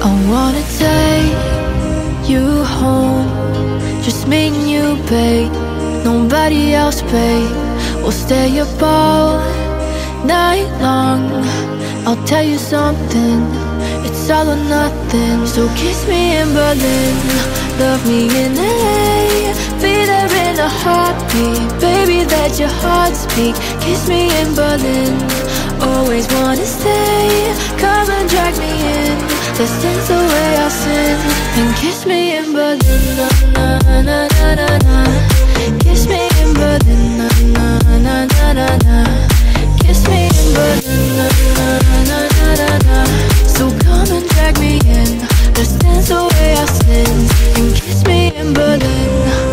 I wanna take you home, just me and you, babe. Nobody else, babe. We'll stay up all night long. I'll tell you something, it's all or nothing. So kiss me in Berlin, love me in LA. Be there in a heartbeat, baby, let your heart speak. Kiss me in Berlin, always wanna stay. Come and drag me in, let's dance away our sins. And kiss me in Berlin, na na na na na na. Kiss me in Berlin, na na na na na na. Kiss me in Berlin, na na na na na na. So come and drag me in, let's dance away our sins. And kiss me in Berlin.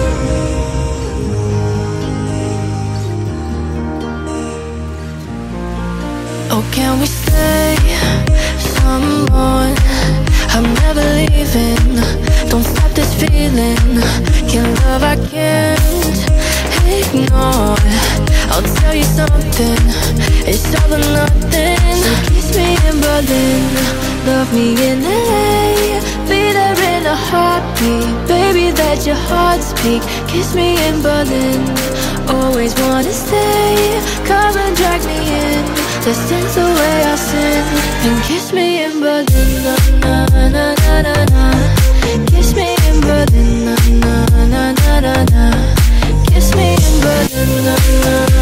Oh, can we stay some more? I'm never leaving, don't stop this feeling. Can't love, I can't ignore. I'll tell you something, it's all or nothing. So kiss me in Berlin, love me in LA. Be there in a heartbeat, baby, let your heart speak. Kiss me in Berlin, always wanna stay. Come and drag me in, let's dance away our sins. And kiss me in Berlin, na na na na na na. Kiss me in Berlin, na na na na na na. Kiss me in Berlin, na na.